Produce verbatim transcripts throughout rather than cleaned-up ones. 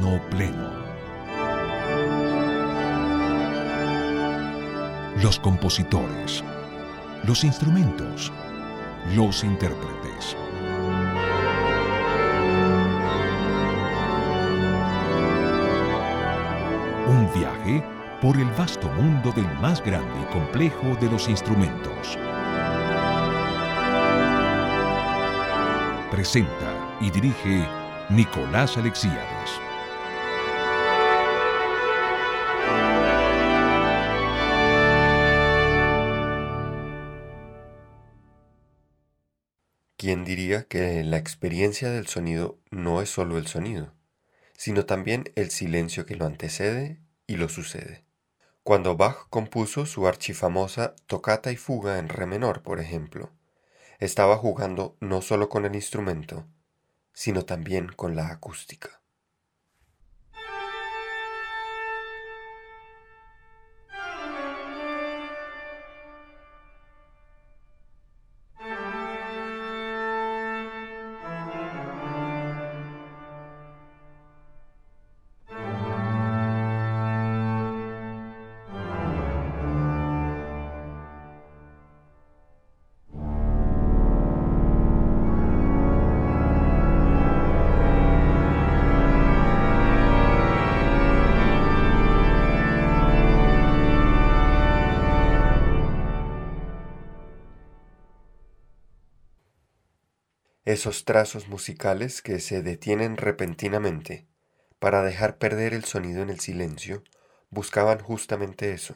órgano pleno. Los compositores, los instrumentos, los intérpretes. Un viaje por el vasto mundo del más grande y complejo de los instrumentos. Presenta y dirige Nicolás Alexíades. ¿Quién diría que la experiencia del sonido no es solo el sonido, sino también el silencio que lo antecede y lo sucede? Cuando Bach compuso su archifamosa Toccata y Fuga en re menor, por ejemplo, estaba jugando no solo con el instrumento, sino también con la acústica. Esos trazos musicales que se detienen repentinamente para dejar perder el sonido en el silencio buscaban justamente eso: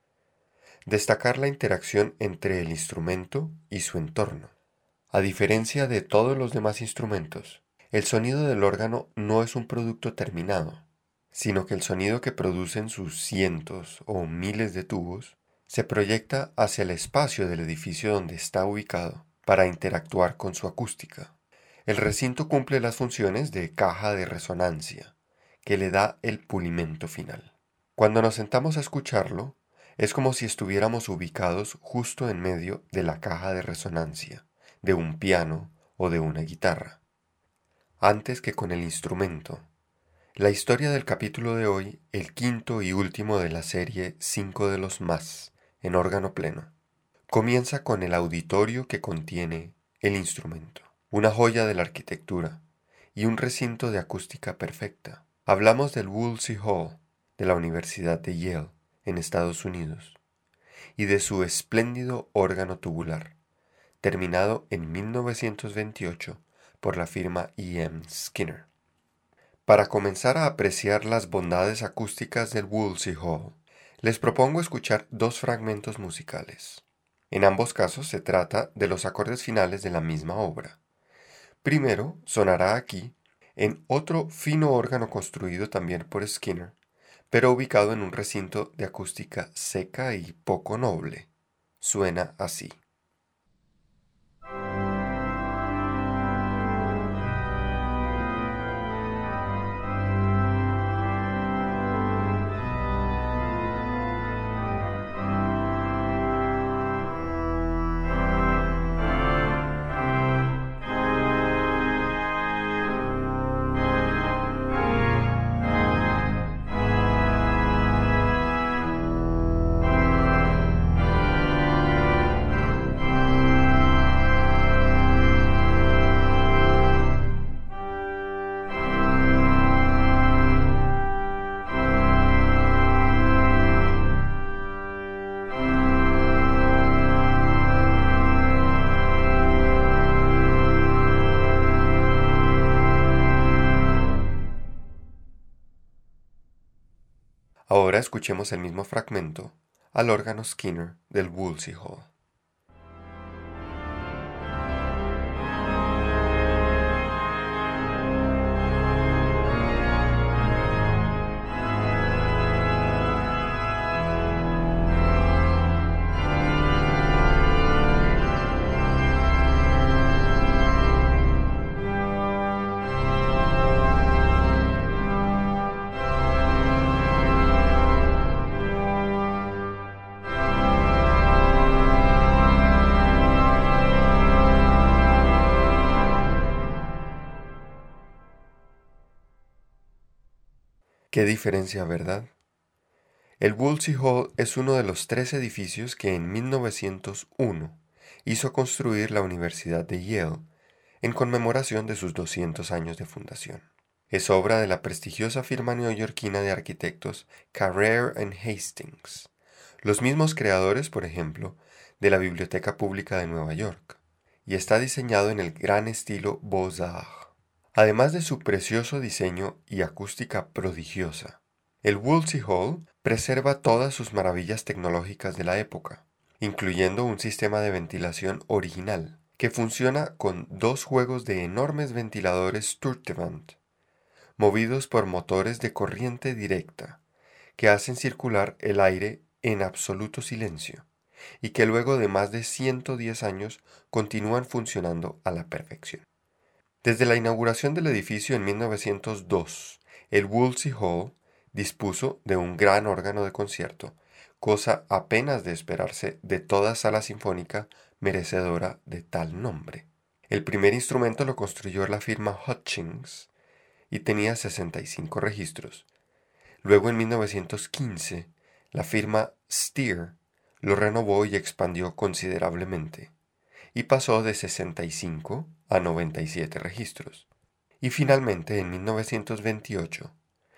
destacar la interacción entre el instrumento y su entorno. A diferencia de todos los demás instrumentos, el sonido del órgano no es un producto terminado, sino que el sonido que producen sus cientos o miles de tubos se proyecta hacia el espacio del edificio donde está ubicado para interactuar con su acústica. El recinto cumple las funciones de caja de resonancia, que le da el pulimento final. Cuando nos sentamos a escucharlo, es como si estuviéramos ubicados justo en medio de la caja de resonancia, de un piano o de una guitarra. Antes que con el instrumento, la historia del capítulo de hoy, el quinto y último de la serie Cinco de los Más, en órgano pleno, comienza con el auditorio que contiene el instrumento, una joya de la arquitectura y un recinto de acústica perfecta. Hablamos del Woolsey Hall de la Universidad de Yale, en Estados Unidos, y de su espléndido órgano tubular, terminado en mil novecientos veintiocho por la firma E M Skinner. Para comenzar a apreciar las bondades acústicas del Woolsey Hall, les propongo escuchar dos fragmentos musicales. En ambos casos se trata de los acordes finales de la misma obra. Primero sonará aquí, en otro fino órgano construido también por Skinner, pero ubicado en un recinto de acústica seca y poco noble. Suena así. Ahora escuchemos el mismo fragmento al órgano Skinner del Woolsey Hall. Qué diferencia, ¿verdad? El Woolsey Hall es uno de los tres edificios que en mil novecientos uno hizo construir la Universidad de Yale en conmemoración de sus doscientos años de fundación. Es obra de la prestigiosa firma neoyorquina de arquitectos Carrere and Hastings, los mismos creadores, por ejemplo, de la Biblioteca Pública de Nueva York, y está diseñado en el gran estilo Beaux-Arts. Además de su precioso diseño y acústica prodigiosa, el Woolsey Hall preserva todas sus maravillas tecnológicas de la época, incluyendo un sistema de ventilación original, que funciona con dos juegos de enormes ventiladores Sturtevant, movidos por motores de corriente directa, que hacen circular el aire en absoluto silencio, y que luego de más de ciento diez años continúan funcionando a la perfección. Desde la inauguración del edificio en mil novecientos dos, el Woolsey Hall dispuso de un gran órgano de concierto, cosa apenas de esperarse de toda sala sinfónica merecedora de tal nombre. El primer instrumento lo construyó la firma Hutchings y tenía sesenta y cinco registros. Luego en mil novecientos quince, la firma Steer lo renovó y expandió considerablemente, y pasó de sesenta y cinco a noventa y siete registros. Y finalmente, en mil novecientos veintiocho,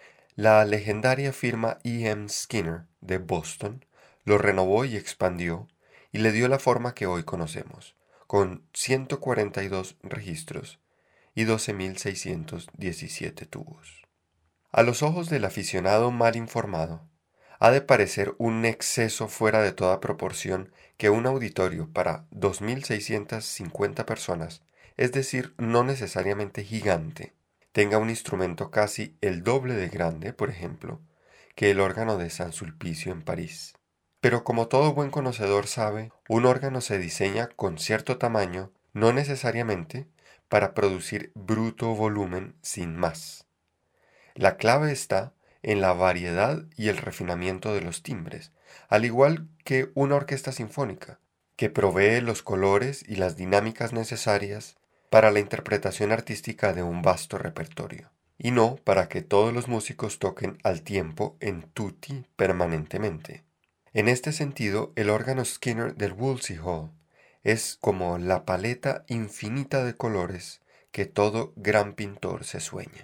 la legendaria firma E M Skinner de Boston lo renovó y expandió y le dio la forma que hoy conocemos, con ciento cuarenta y dos registros y doce mil seiscientos diecisiete tubos. A los ojos del aficionado mal informado, ha de parecer un exceso fuera de toda proporción que un auditorio para dos mil seiscientas cincuenta personas, es decir, no necesariamente gigante, tenga un instrumento casi el doble de grande, por ejemplo, que el órgano de San Sulpicio en París. Pero como todo buen conocedor sabe, un órgano se diseña con cierto tamaño, no necesariamente para producir bruto volumen sin más. La clave está en la variedad y el refinamiento de los timbres, al igual que una orquesta sinfónica, que provee los colores y las dinámicas necesarias para la interpretación artística de un vasto repertorio, y no para que todos los músicos toquen al tiempo en tutti permanentemente. En este sentido, el órgano Skinner del Woolsey Hall es como la paleta infinita de colores que todo gran pintor se sueña.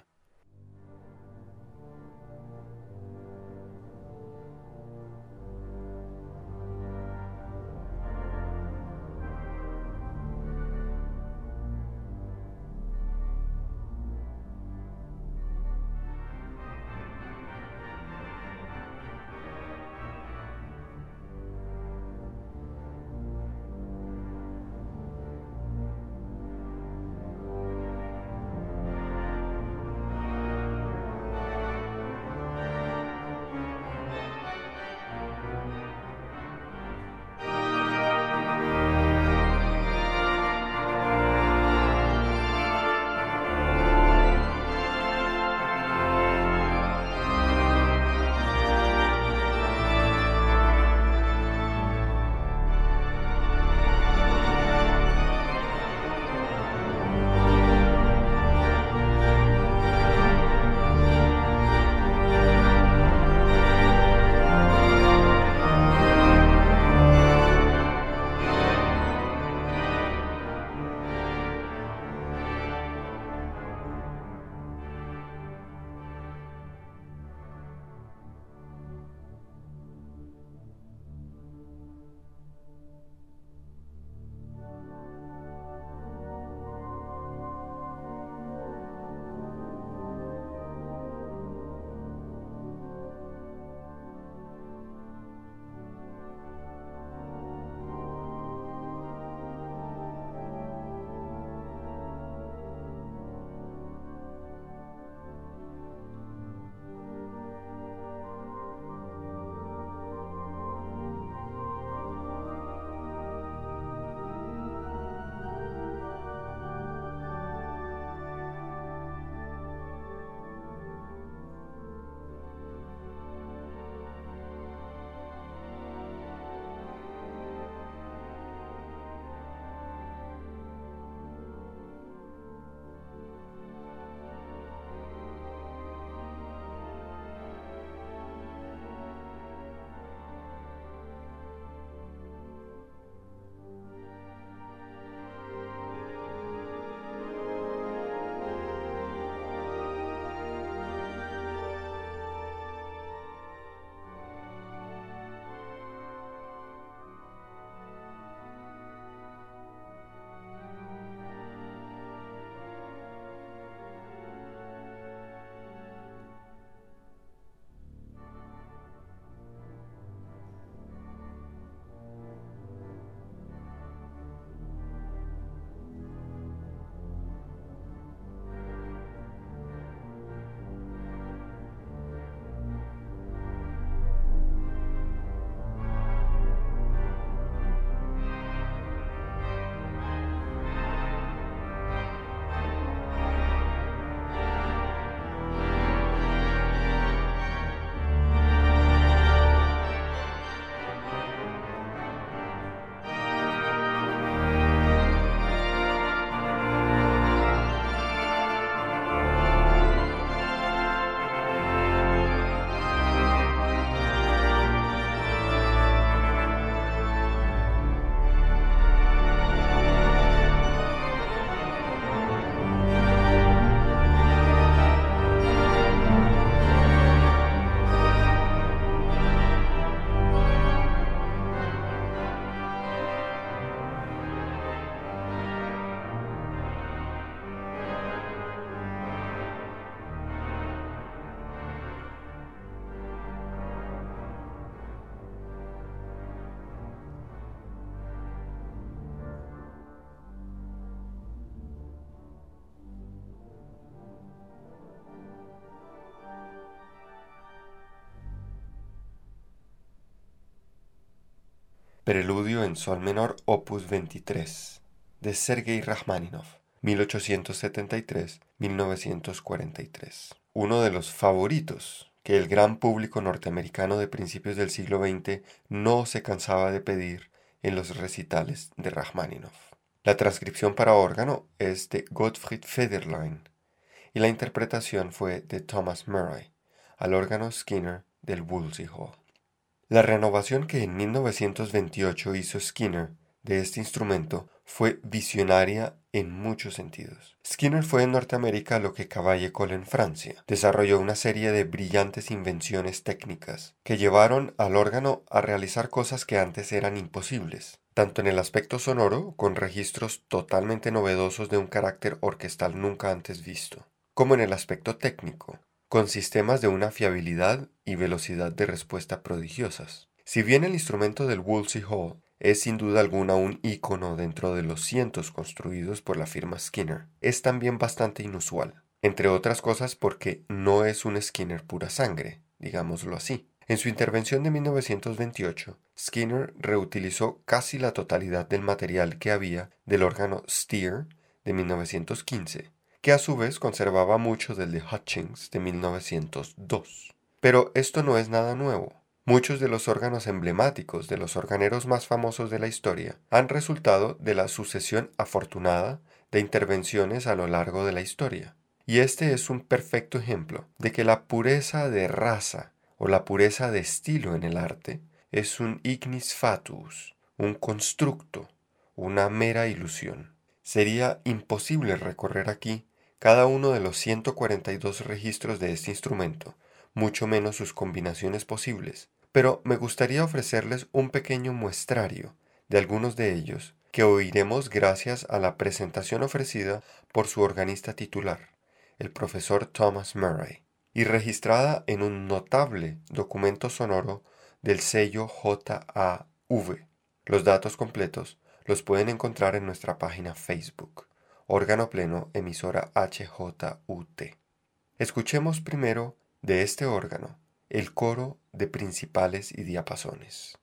Preludio en sol menor opus veintitrés, de Sergei Rachmaninoff, mil ochocientos setenta y tres a mil novecientos cuarenta y tres. Uno de los favoritos que el gran público norteamericano de principios del siglo veinte no se cansaba de pedir en los recitales de Rachmaninoff. La transcripción para órgano es de Gottfried Federlein y la interpretación fue de Thomas Murray, al órgano Skinner del Wolsey Hall. La renovación que en mil novecientos veintiocho hizo Skinner de este instrumento fue visionaria en muchos sentidos. Skinner fue en Norteamérica lo que Cavaillé-Coll en Francia. Desarrolló una serie de brillantes invenciones técnicas que llevaron al órgano a realizar cosas que antes eran imposibles, tanto en el aspecto sonoro, con registros totalmente novedosos de un carácter orquestal nunca antes visto, como en el aspecto técnico, con sistemas de una fiabilidad y velocidad de respuesta prodigiosas. Si bien el instrumento del Wolsey Hall es sin duda alguna un ícono dentro de los cientos construidos por la firma Skinner, es también bastante inusual, entre otras cosas porque no es un Skinner pura sangre, digámoslo así. En su intervención de mil novecientos veintiocho, Skinner reutilizó casi la totalidad del material que había del órgano Steer de mil novecientos quince, que a su vez conservaba mucho del de Hutchings de mil novecientos dos. Pero esto no es nada nuevo. Muchos de los órganos emblemáticos de los organeros más famosos de la historia han resultado de la sucesión afortunada de intervenciones a lo largo de la historia. Y este es un perfecto ejemplo de que la pureza de raza o la pureza de estilo en el arte es un ignis fatuus, un constructo, una mera ilusión. Sería imposible recorrer aquí cada uno de los ciento cuarenta y dos registros de este instrumento, mucho menos sus combinaciones posibles, pero me gustaría ofrecerles un pequeño muestrario de algunos de ellos que oiremos gracias a la presentación ofrecida por su organista titular, el profesor Thomas Murray, y registrada en un notable documento sonoro del sello J A V. Los datos completos los pueden encontrar en nuestra página Facebook, Órgano Pleno, emisora H J U T. Escuchemos primero de este órgano el coro de principales y diapasones.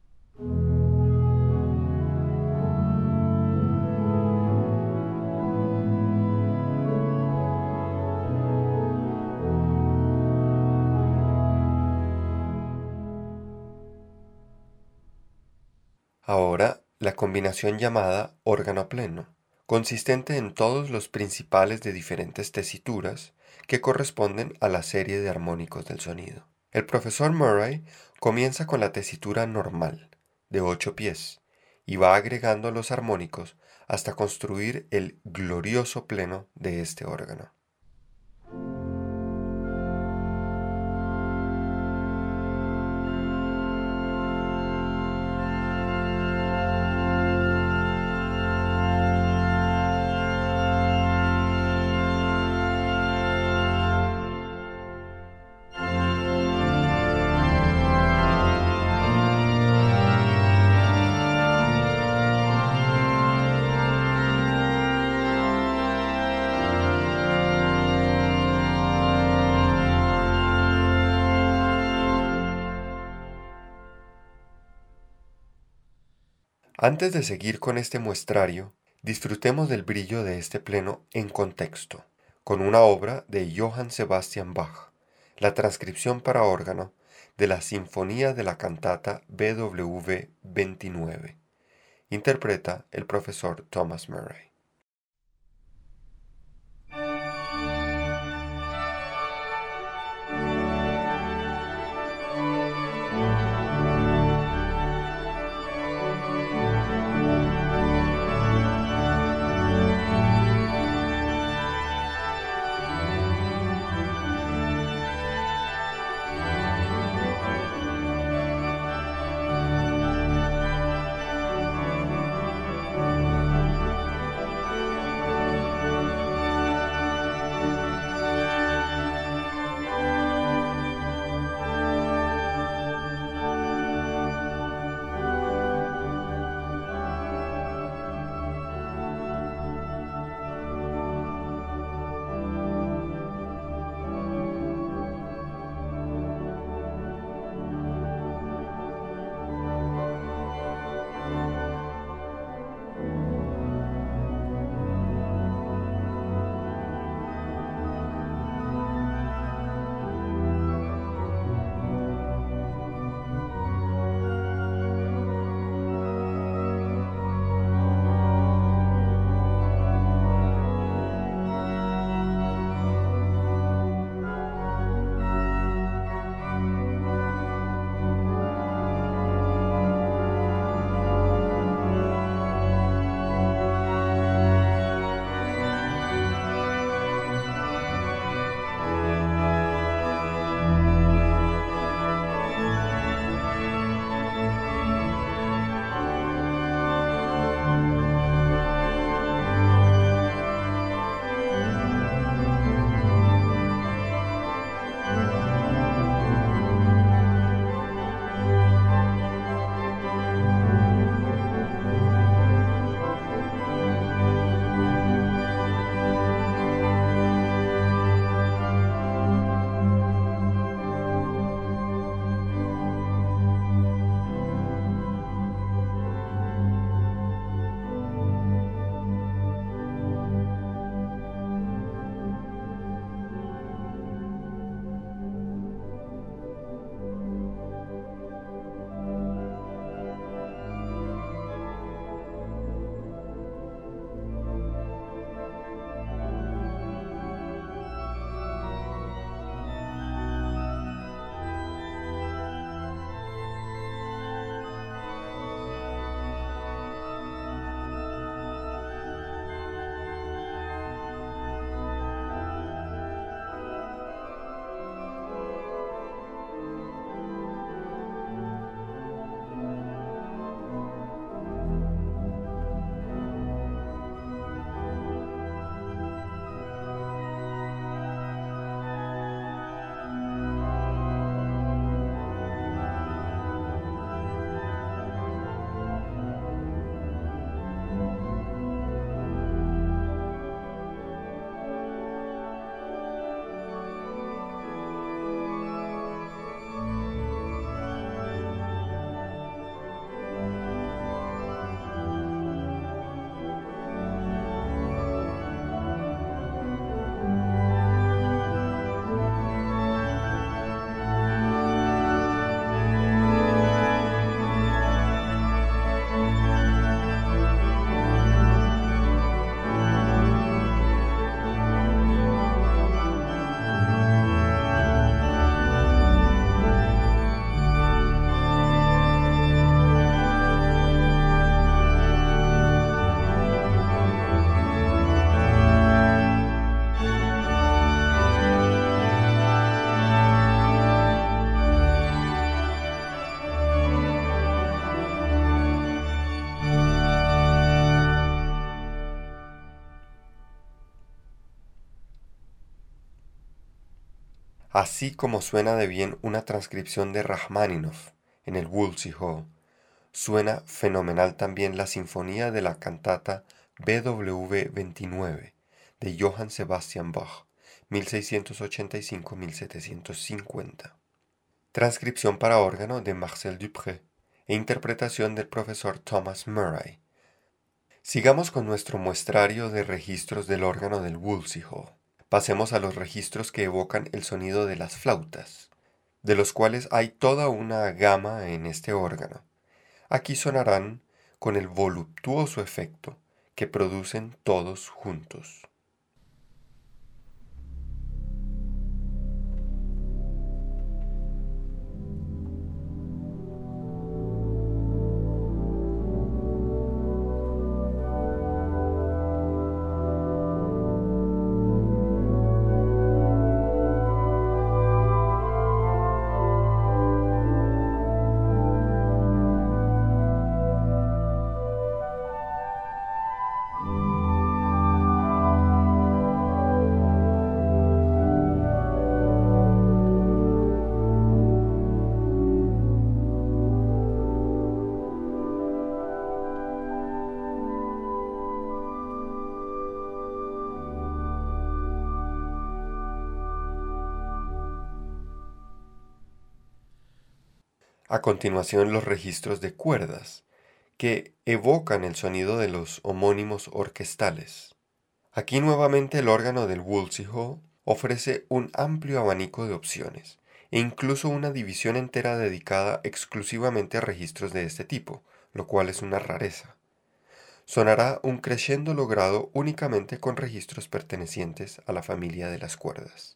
Ahora, la combinación llamada órgano pleno, consistente en todos los principales de diferentes tesituras que corresponden a la serie de armónicos del sonido. El profesor Murray comienza con la tesitura normal, de ocho pies, y va agregando los armónicos hasta construir el glorioso pleno de este órgano. Antes de seguir con este muestrario, disfrutemos del brillo de este pleno en contexto, con una obra de Johann Sebastian Bach, la transcripción para órgano de la Sinfonía de la Cantata B W veintinueve. Interpreta el profesor Thomas Murray. Así como suena de bien una transcripción de Rachmaninoff en el Wolsey Hall, suena fenomenal también la sinfonía de la cantata B W veintinueve de Johann Sebastian Bach, mil seiscientos ochenta y cinco a mil setecientos cincuenta. Transcripción para órgano de Marcel Dupré e interpretación del profesor Thomas Murray. Sigamos con nuestro muestrario de registros del órgano del Wolsey Hall. Pasemos a los registros que evocan el sonido de las flautas, de los cuales hay toda una gama en este órgano. Aquí sonarán con el voluptuoso efecto que producen todos juntos. A continuación, los registros de cuerdas, que evocan el sonido de los homónimos orquestales. Aquí nuevamente el órgano del Wolsey Hall ofrece un amplio abanico de opciones, e incluso una división entera dedicada exclusivamente a registros de este tipo, lo cual es una rareza. Sonará un crescendo logrado únicamente con registros pertenecientes a la familia de las cuerdas.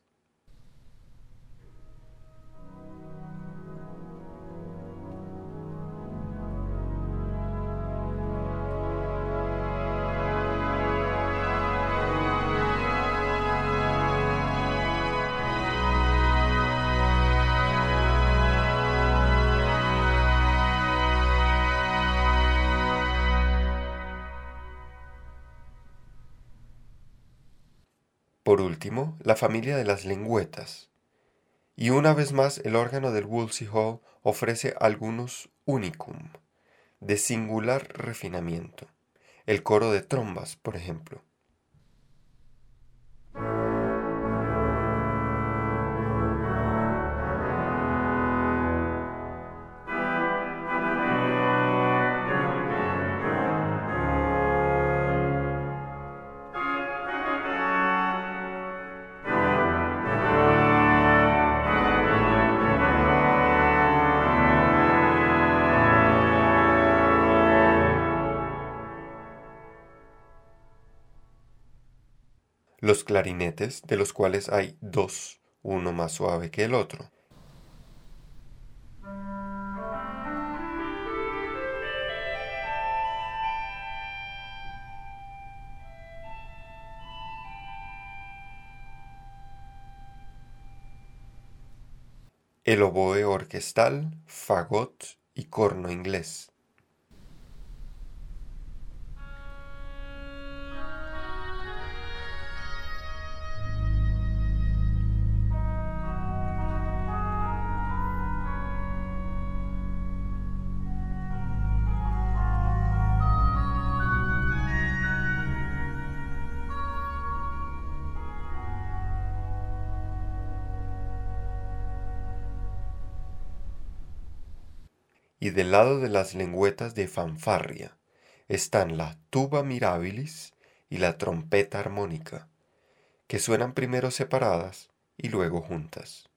Por último, la familia de las lengüetas. Y una vez más el órgano del Wolsey Hall ofrece algunos unicum, de singular refinamiento. El coro de trombas, por ejemplo. Los clarinetes, de los cuales hay dos, uno más suave que el otro. El oboe orquestal, fagot y corno inglés. Y del lado de las lengüetas de fanfarria están la tuba mirabilis y la trompeta armónica, que suenan primero separadas y luego juntas.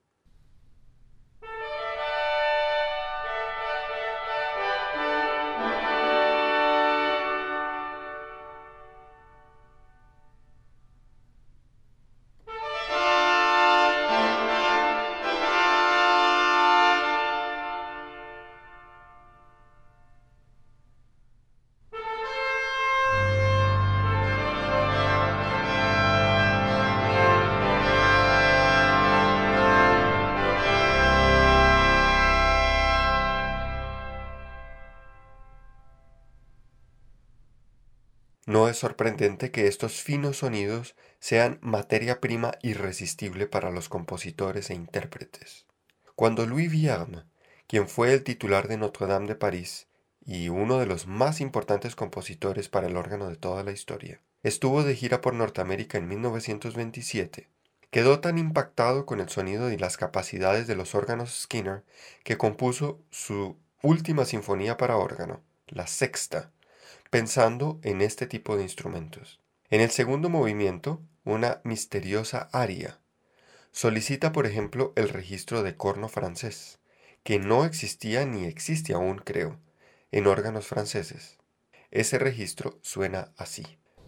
No es sorprendente que estos finos sonidos sean materia prima irresistible para los compositores e intérpretes. Cuando Louis Vierne, quien fue el titular de Notre Dame de París y uno de los más importantes compositores para el órgano de toda la historia, estuvo de gira por Norteamérica en mil novecientos veintisiete, quedó tan impactado con el sonido y las capacidades de los órganos Skinner que compuso su última sinfonía para órgano, la sexta, pensando en este tipo de instrumentos. En el segundo movimiento, una misteriosa aria solicita, por ejemplo, el registro de corno francés, que no existía ni existe aún, creo, en órganos franceses. Ese registro suena así.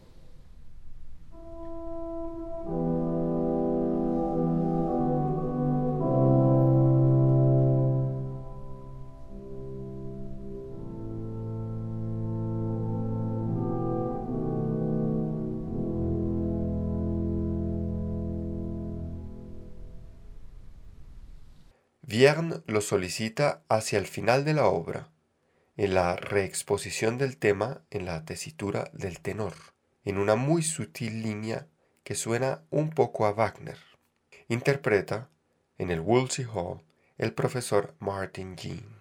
Vierne lo solicita hacia el final de la obra, en la reexposición del tema en la tesitura del tenor, en una muy sutil línea que suena un poco a Wagner. Interpreta, en el Wolsey Hall, el profesor Martin Jean.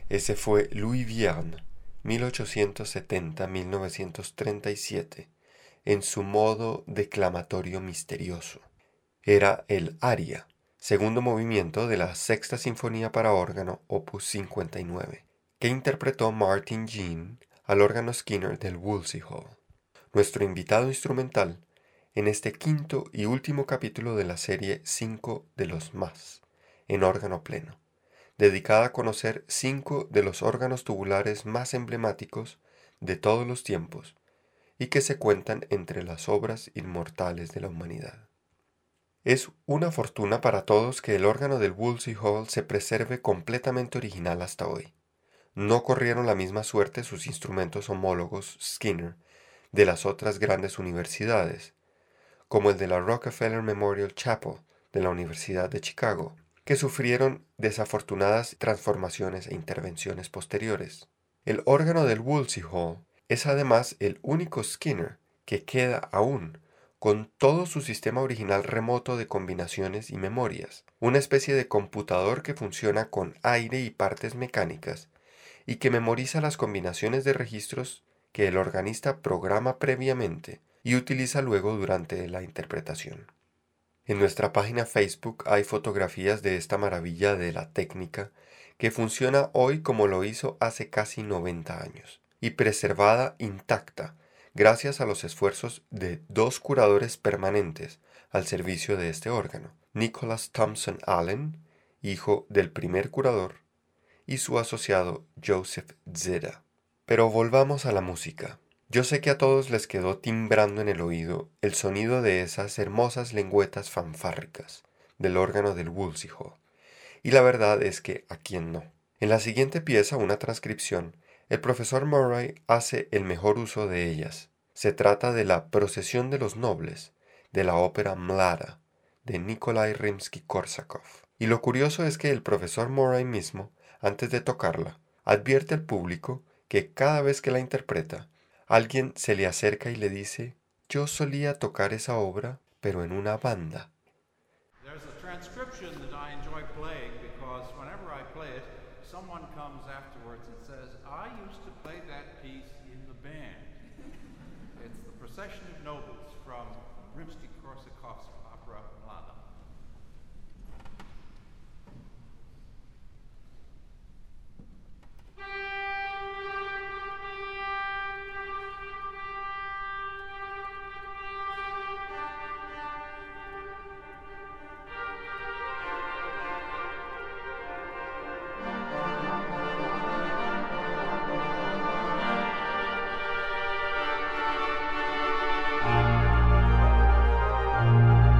Ese fue Louis Vierne, mil ochocientos setenta a mil novecientos treinta y siete, en su modo declamatorio misterioso. Era el aria, segundo movimiento de la Sexta Sinfonía para órgano, opus cincuenta y nueve, que interpretó Martin Jean al órgano Skinner del Wolsey Hall. Nuestro invitado instrumental en este quinto y último capítulo de la serie Cinco de los Más, en órgano pleno, dedicada a conocer cinco de los órganos tubulares más emblemáticos de todos los tiempos y que se cuentan entre las obras inmortales de la humanidad. Es una fortuna para todos que el órgano del Wolsey Hall se preserve completamente original hasta hoy. No corrieron la misma suerte sus instrumentos homólogos Skinner de las otras grandes universidades, como el de la Rockefeller Memorial Chapel de la Universidad de Chicago, que sufrieron desafortunadas transformaciones e intervenciones posteriores. El órgano del Wolsey Hall es además el único Skinner que queda aún con todo su sistema original remoto de combinaciones y memorias, una especie de computador que funciona con aire y partes mecánicas y que memoriza las combinaciones de registros que el organista programa previamente y utiliza luego durante la interpretación. En nuestra página Facebook hay fotografías de esta maravilla de la técnica que funciona hoy como lo hizo hace casi noventa años y preservada intacta gracias a los esfuerzos de dos curadores permanentes al servicio de este órgano, Nicholas Thompson Allen, hijo del primer curador, y su asociado Joseph Zeta. Pero volvamos a la música. Yo sé que a todos les quedó timbrando en el oído el sonido de esas hermosas lengüetas fanfárricas del órgano del Wolsey Hall, y la verdad es que a quién no. En la siguiente pieza, una transcripción, el profesor Murray hace el mejor uso de ellas. Se trata de la Procesión de los Nobles, de la ópera Mlada, de Nikolai Rimsky-Korsakov. Y lo curioso es que el profesor Murray mismo, antes de tocarla, advierte al público que cada vez que la interpreta, alguien se le acerca y le dice: yo solía tocar esa obra, pero en una banda. There's a transcription that I enjoy playing because whenever I play it, someone comes afterwards and says, I used to play that piece in the band. It's the Procession of Nobles from Rimsky-Korsakov's opera Mlada. Thank you.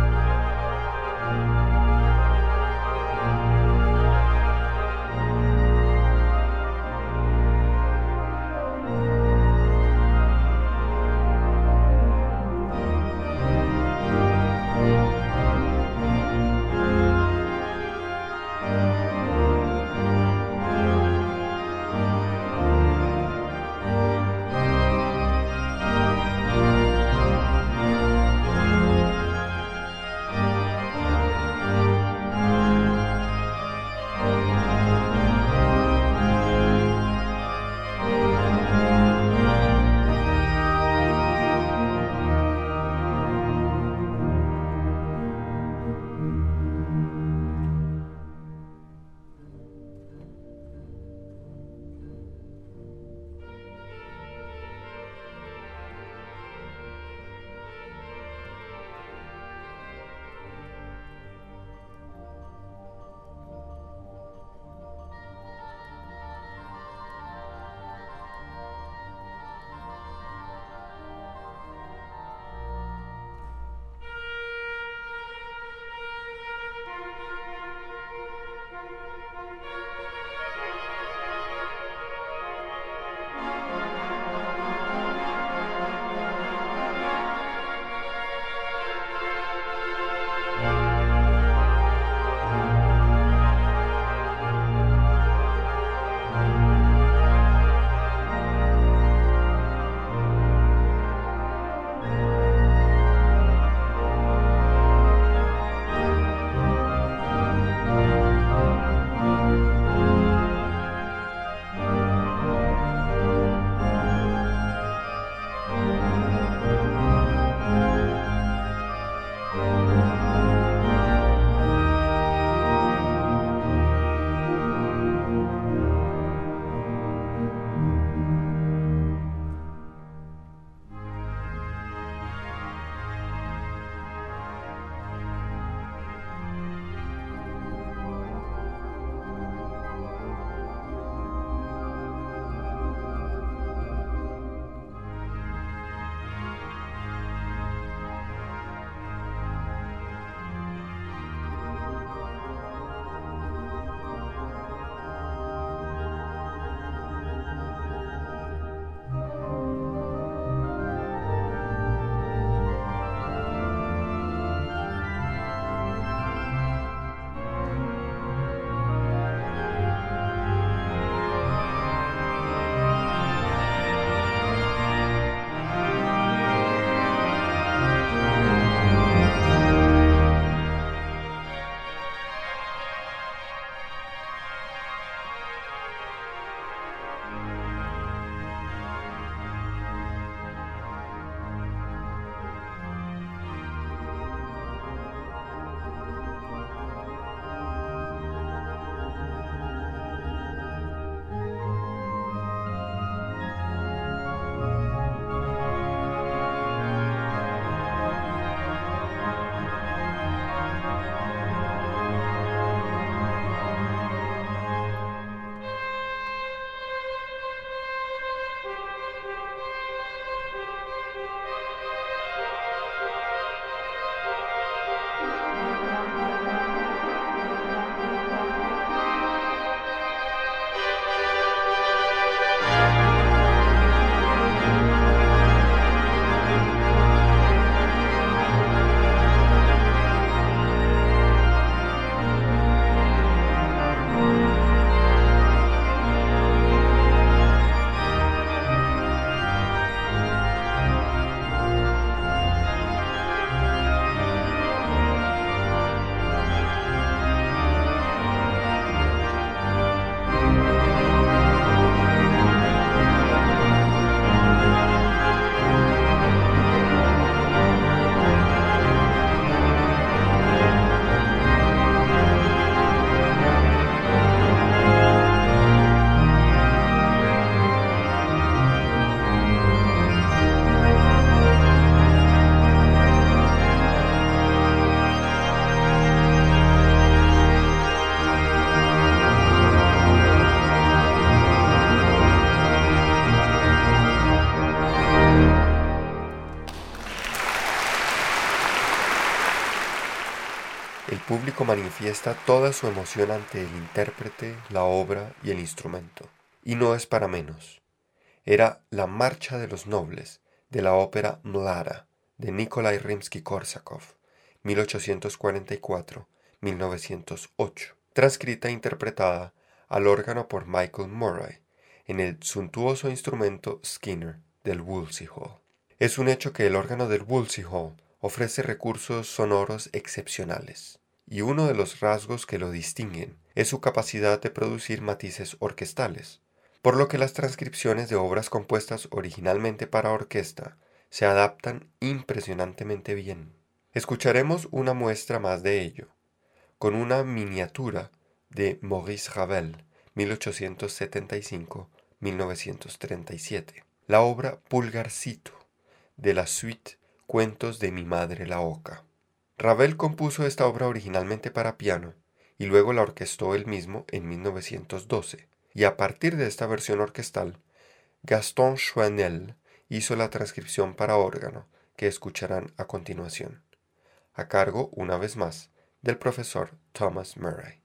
público manifiesta toda su emoción ante el intérprete, la obra y el instrumento. Y no es para menos. Era la Marcha de los Nobles, de la ópera Mlada, de Nikolai Rimsky-Korsakov, mil ochocientos cuarenta y cuatro a mil novecientos ocho, transcrita e interpretada al órgano por Michael Murray, en el suntuoso instrumento Skinner del Wolsey Hall. Es un hecho que el órgano del Wolsey Hall ofrece recursos sonoros excepcionales, y uno de los rasgos que lo distinguen es su capacidad de producir matices orquestales, por lo que las transcripciones de obras compuestas originalmente para orquesta se adaptan impresionantemente bien. Escucharemos una muestra más de ello, con una miniatura de Maurice Ravel, mil ochocientos setenta y cinco a mil novecientos treinta y siete, la obra Pulgarcito, de la suite Cuentos de mi madre la oca. Ravel compuso esta obra originalmente para piano, y luego la orquestó él mismo en mil novecientos doce, y a partir de esta versión orquestal, Gaston Choisnel hizo la transcripción para órgano que escucharán a continuación, a cargo, una vez más, del profesor Thomas Murray.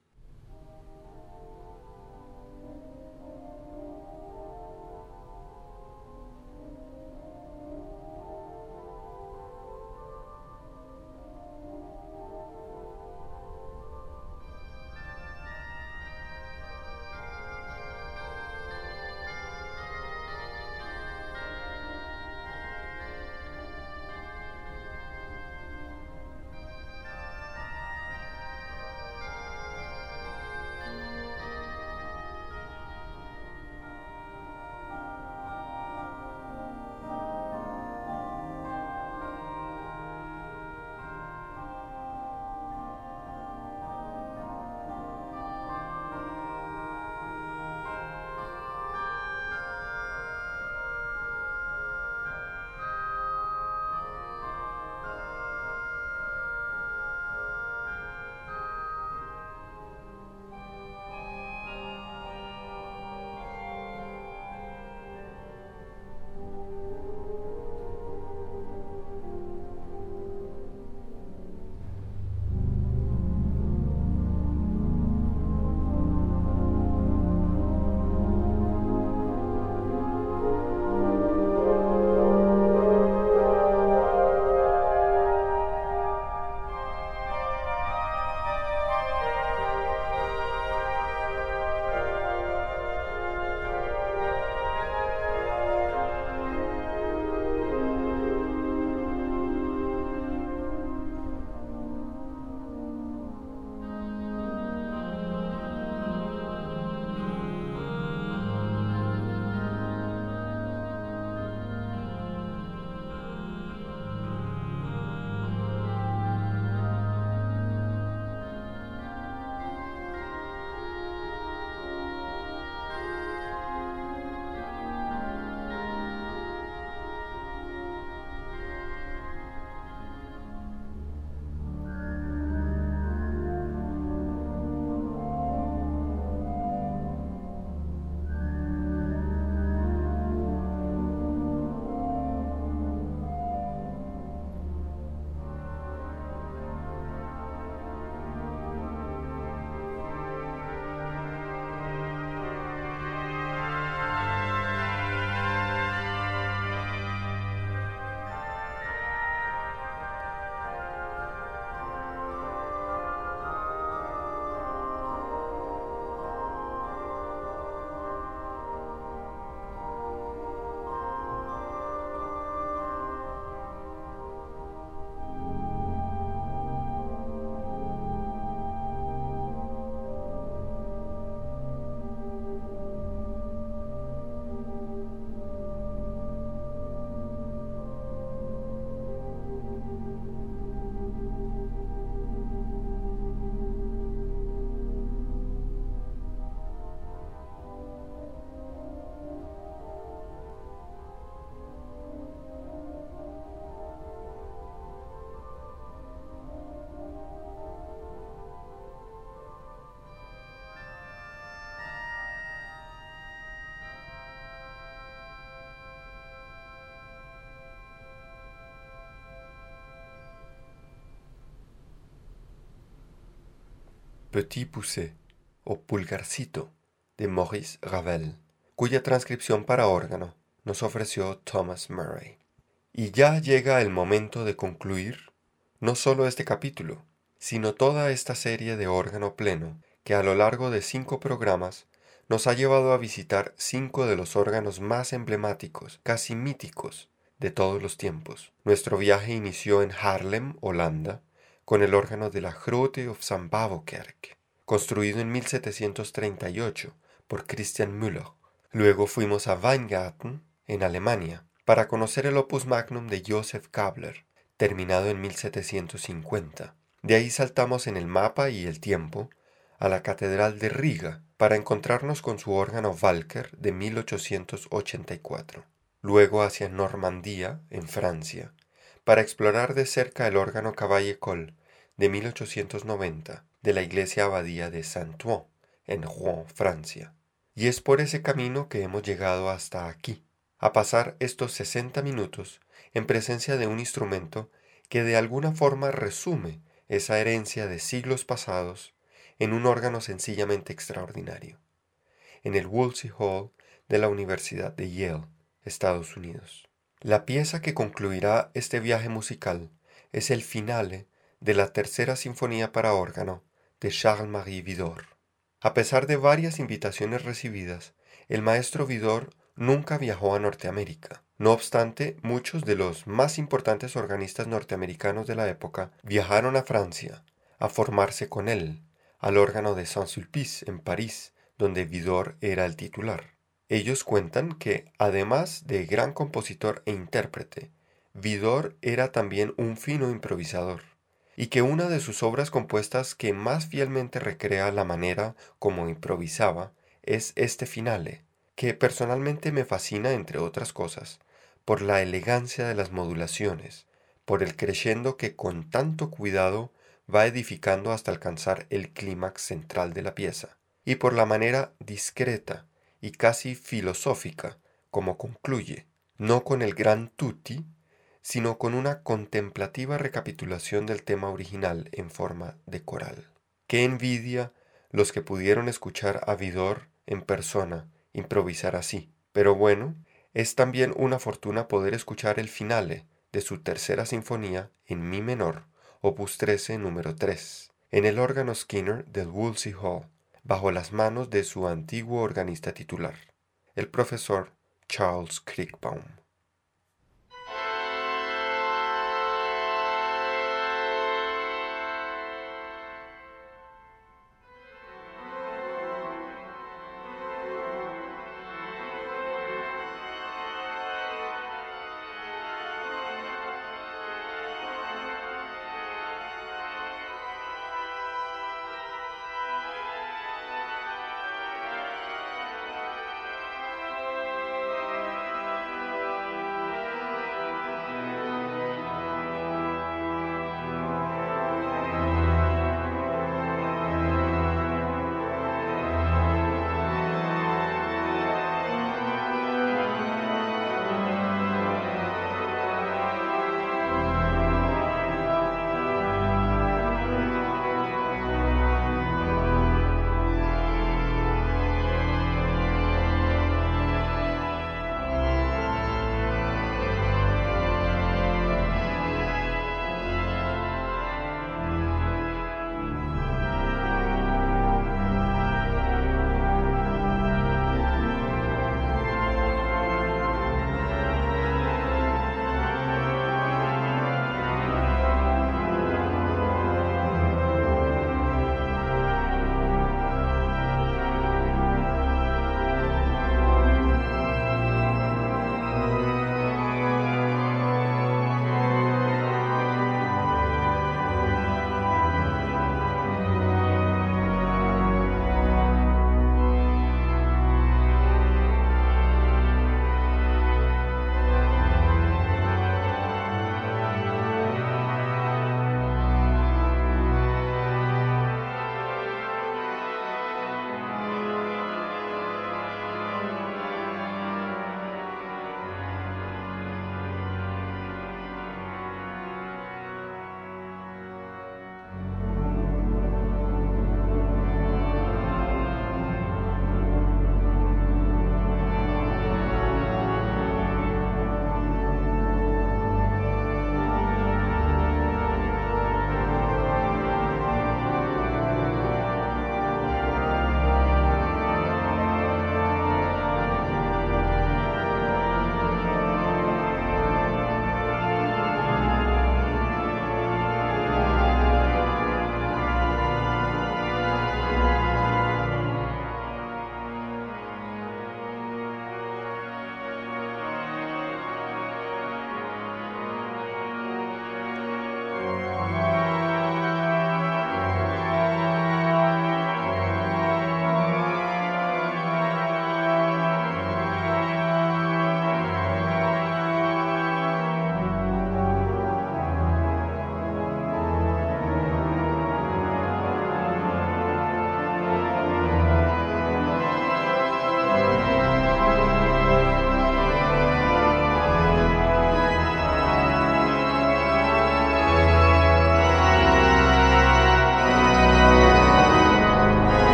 Petit Poucet o Pulgarcito de Maurice Ravel, cuya transcripción para órgano nos ofreció Thomas Murray. Y ya llega el momento de concluir no solo este capítulo, sino toda esta serie de órgano pleno que a lo largo de cinco programas nos ha llevado a visitar cinco de los órganos más emblemáticos, casi míticos, de todos los tiempos. Nuestro viaje inició en Haarlem, Holanda, con el órgano de la Grote of Sambavokerk, construido en mil setecientos treinta y ocho por Christian Müller. Luego fuimos a Weingarten, en Alemania, para conocer el opus magnum de Joseph Kabler, terminado en mil setecientos cincuenta. De ahí saltamos en el mapa y el tiempo a la Catedral de Riga para encontrarnos con su órgano Walker de mil ochocientos ochenta y cuatro. Luego hacia Normandía, en Francia, para explorar de cerca el órgano Cavaillé-Coll de mil ochocientos noventa de la iglesia abadía de Saint-Ouen, en Rouen, Francia. Y es por ese camino que hemos llegado hasta aquí, a pasar estos sesenta minutos en presencia de un instrumento que de alguna forma resume esa herencia de siglos pasados en un órgano sencillamente extraordinario, en el Wolsey Hall de la Universidad de Yale, Estados Unidos. La pieza que concluirá este viaje musical es el finale de la tercera sinfonía para órgano de Charles-Marie Widor. A pesar de varias invitaciones recibidas, el maestro Widor nunca viajó a Norteamérica. No obstante, muchos de los más importantes organistas norteamericanos de la época viajaron a Francia a formarse con él, al órgano de Saint-Sulpice en París, donde Widor era el titular. Ellos cuentan que, además de gran compositor e intérprete, Widor era también un fino improvisador, y que una de sus obras compuestas que más fielmente recrea la manera como improvisaba es este finale, que personalmente me fascina, entre otras cosas, por la elegancia de las modulaciones, por el crescendo que con tanto cuidado va edificando hasta alcanzar el clímax central de la pieza, y por la manera discreta y casi filosófica como concluye, no con el gran tutti, sino con una contemplativa recapitulación del tema original en forma de coral. Qué envidia los que pudieron escuchar a Widor en persona improvisar así, pero bueno, es también una fortuna poder escuchar el finale de su tercera sinfonía en mi menor, opus trece número tres, en el órgano Skinner del Wolsey Hall, bajo las manos de su antiguo organista titular, el profesor Charles Kriegbaum.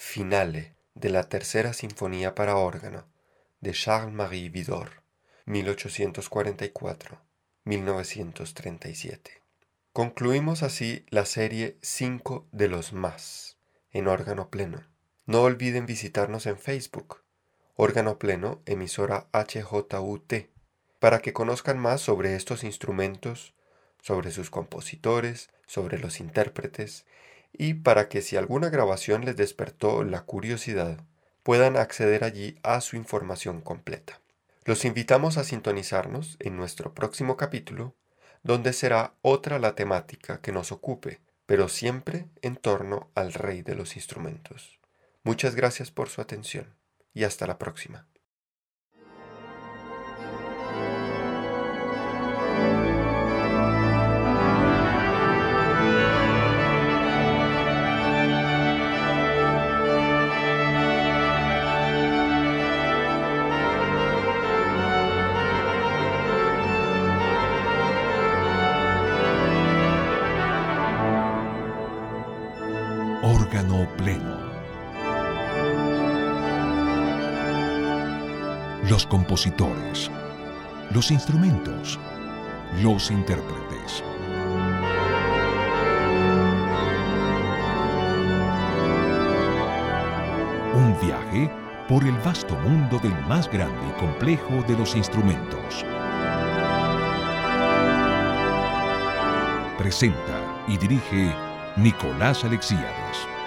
Finale de la Tercera Sinfonía para órgano de Charles-Marie Widor, mil ochocientos cuarenta y cuatro a mil novecientos treinta y siete. Concluimos así la serie cinco de los más en órgano pleno. No olviden visitarnos en Facebook, Órgano Pleno, emisora H J U T, para que conozcan más sobre estos instrumentos, sobre sus compositores, sobre los intérpretes, y para que si alguna grabación les despertó la curiosidad, puedan acceder allí a su información completa. Los invitamos a sintonizarnos en nuestro próximo capítulo, donde será otra la temática que nos ocupe, pero siempre en torno al rey de los instrumentos. Muchas gracias por su atención y hasta la próxima. Órgano pleno. Los compositores, los instrumentos, los intérpretes. Un viaje por el vasto mundo del más grande y complejo de los instrumentos. Presenta y dirige Nicolás Alexíades.